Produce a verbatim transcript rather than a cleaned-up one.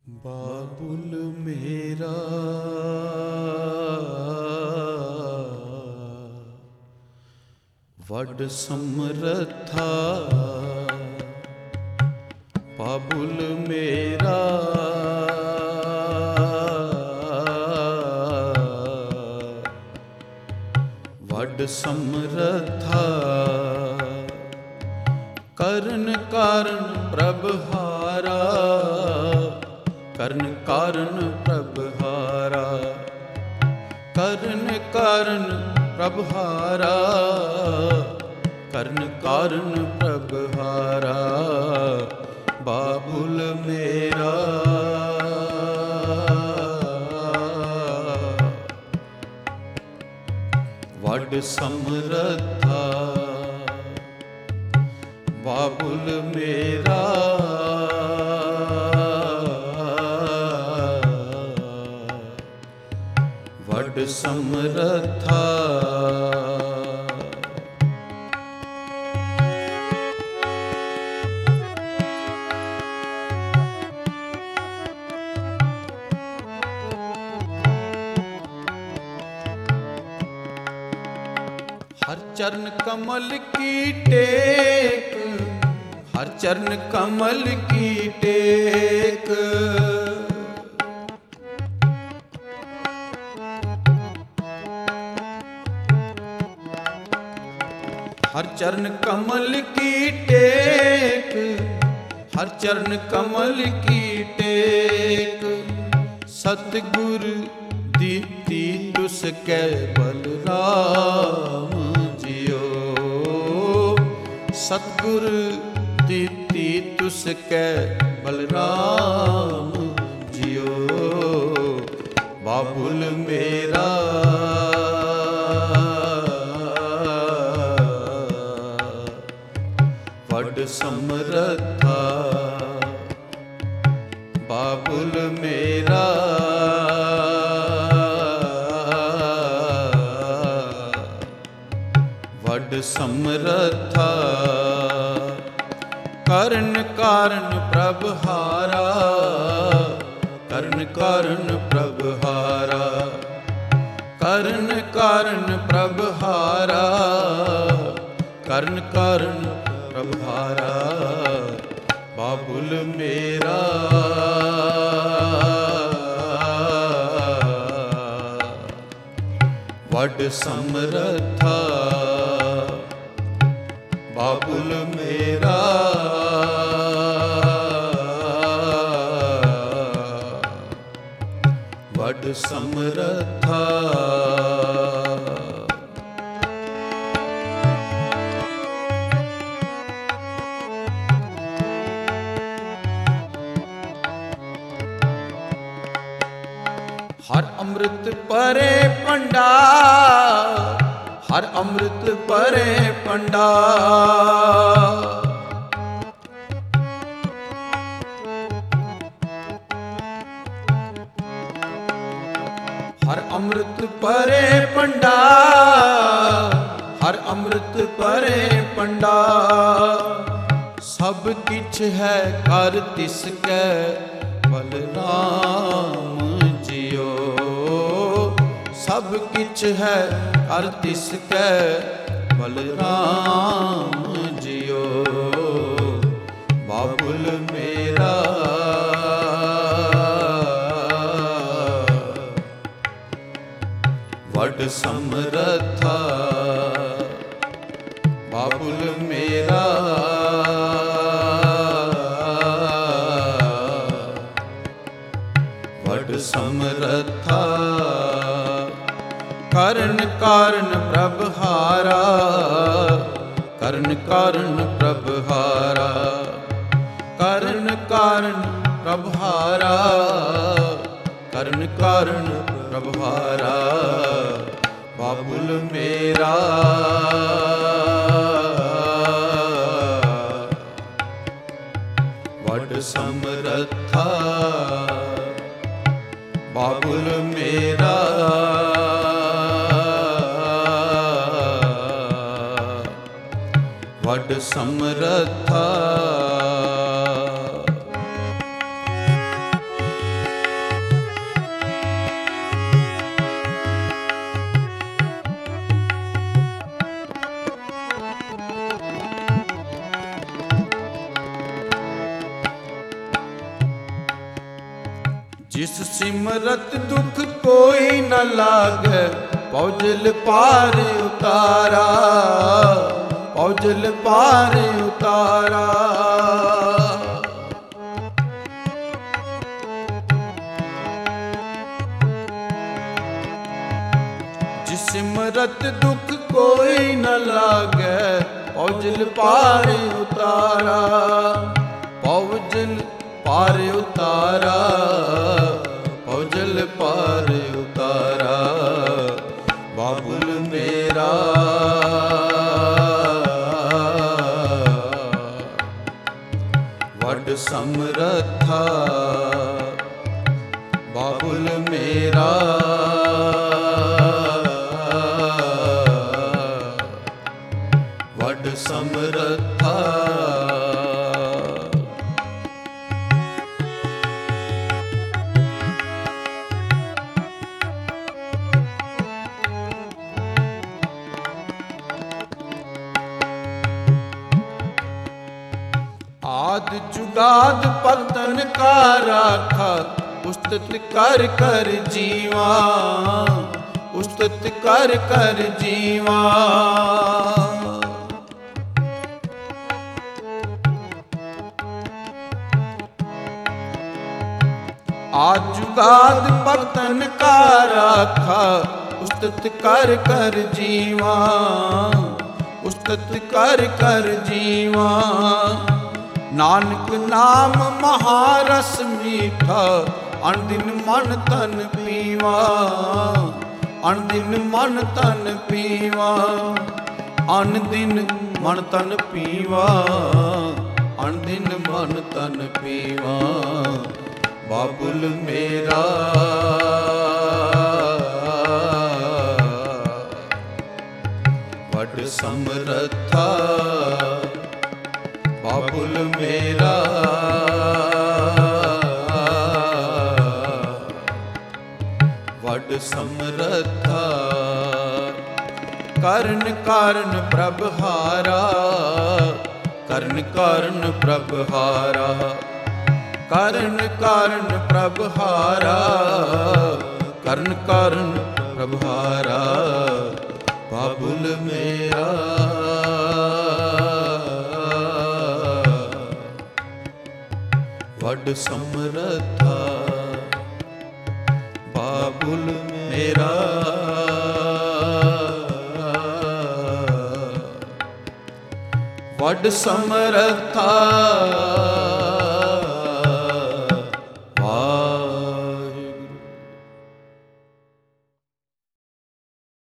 ਬਾਬੁਲ ਮੇਰਾ ਵੱਡ ਸਮਰੱਥਾ, ਬਾਬੁਲ ਮੇਰਾ ਵੱਡ ਸਮਰੱਥਾ, ਕਰਨ ਕਾਰਨ ਪ੍ਰਭ ਹਾਰਾ, ਕਰਨ ਕਾਰਨ ਪ੍ਰਭ ਹਾਰਾ, ਕਰਨ ਕਾਰਨ ਪ੍ਰਭ ਹਾਰਾ, ਕਰਨ ਕਾਰਨ ਪ੍ਰਭ ਹਾਰਾ, ਬਾਬੁਲ ਮੇਰਾ ਵੱਡ ਸਮਰੱਥਾ, ਬਾਬੁਲ ਮੇਰਾ ਵੱਡ ਸਮਰੱਥਾ। हर चरण कमल की टेक, हर चरण कमल की टेक, हर चरण कमल की टेक, हर चरण कमल की टेक, सतगुर दीती तुसकै बलराम जियो, सतगुर दीती तुसकै बलराम जियो, बाबुल मेरा ਵੱਡ ਸਮਰੱਥਾ, ਬਾਬੁਲ ਮੇਰਾ ਵੱਡ ਸਮਰੱਥਾ, ਕਰਨ ਕਾਰਨ ਪ੍ਰਭ ਹਾਰਾ, ਕਰਨ ਕਾਰਨ ਪ੍ਰਭ ਹਾਰਾ, ਕਰਨ ਕਾਰਨ ਪ੍ਰਭ ਹਾਰਾ, ਕਰਨ ਕਾਰਨ ਪ੍ਰਭ ਹਾਰਾ, ਬਾਬੁਲ ਮੇਰਾ ਵੱਡ ਸਮਰੱਥਾ, ਬਾਬੁਲ ਮੇਰਾ ਵੱਡ ਸਮਰੱਥਾ। हर अमृत परे पंडार, हर अमृत परे पंडार, हर अमृत परे पंडार, हर अमृत परे पंडार, सब किछ है कर तिसकै बलराम जियो, सब किछ है कर तिसकै बलराम जियो, बाबुल मेरा ਵੱਡ ਸਮਰੱਥਾ, ਬਾਬੁਲ ਮੇਰਾ ਵੱਡ ਸਮਰੱਥਾ, ਕਰਨ ਕਾਰਨ ਪ੍ਰਭ ਹਾਰਾ, ਕਰਨ ਕਾਰਨ ਪ੍ਰਭ ਹਾਰਾ, ਕਰਨ ਕਾਰਨ ਪ੍ਰਭ ਹਾਰਾ, ਕਰਨ ਕਾਰਨ ਪ੍ਰਭ ਹਾਰਾ, ਬਾਬੁਲ ਮੇਰਾ ਵੱਡ ਸਮਰੱਥਾ, ਬਾਬੁਲ ਮੇਰਾ ਵੱਡ ਸਮਰੱਥਾ। जिस सिमरत दुख कोई न लागे, पौजल पार उतारा, पौजल पार उतारा। जिस सिमरत दुख कोई न लागे, पौजल पार उतारा, पौजल पार उतारा, पौजल पार उतारा। बाबुल मेरा वड समरथा, बाबुल मेरा वड समरथा। आद जुगाद पतन का राखा, उस्तत कर कर जीवा, उस्तत कर कर जीवा। आद जुगाद पतन का राखा, उस्तत कर कर जीवा, उस्तत कर कर जीवा। नानक नाम महारस मीठा, अनदिन मन तन पीवा, अनदिन मन तन पीवा। अनदिन मन तन पीवा, अनदिन मन तन पीवा। बाबुल मेरा वड समरथा, बाबुल मेरा वड समरथा। करन कारण प्रभ हारा, करन कारण प्रभ हारा, करन कारण प्रभ हारा, करन कारण प्रभ हारा। बाबुल मेरा वड समरथा, बाबुल मेरा वड समरथा।